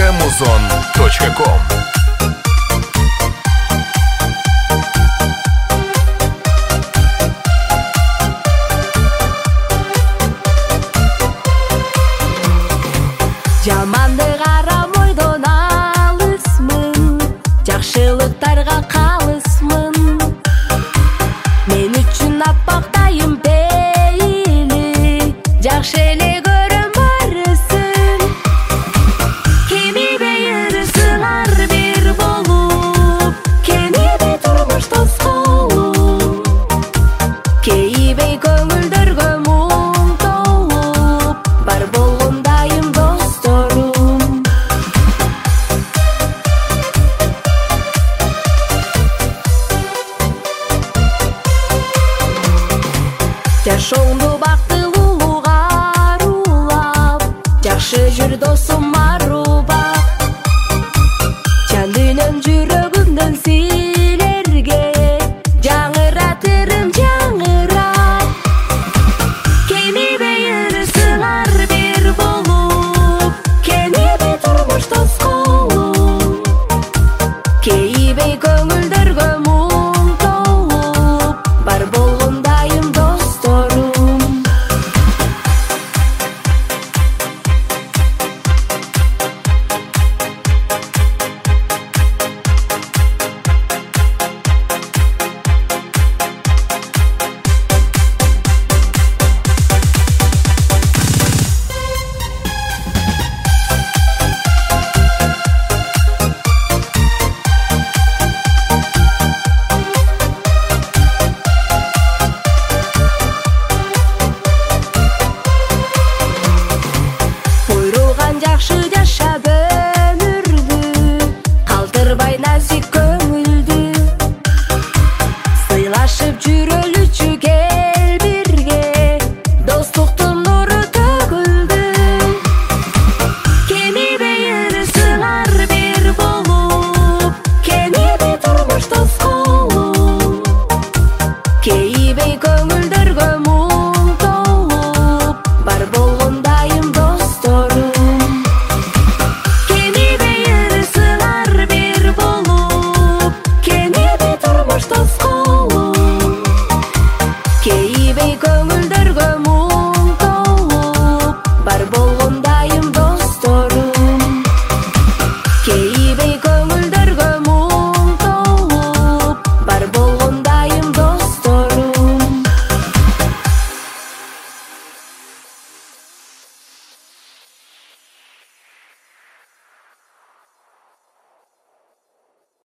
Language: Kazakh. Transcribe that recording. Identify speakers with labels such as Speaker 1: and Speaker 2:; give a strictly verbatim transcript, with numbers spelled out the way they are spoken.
Speaker 1: точка музон точка ком.
Speaker 2: Жаманды қарам ойдан алысмын, жақшылықтарға қалысмын. Мен үшін аппақтайым пейілі, жақшы еле көрім барысын. Кемебе ерісің ар бір болып, кемебе тұрмыш дос қолып. Кейбе көңілдерге мұң толып, бар болғандайым досторым. Жашоңды бақтылылық арулап, жақшы жүр дос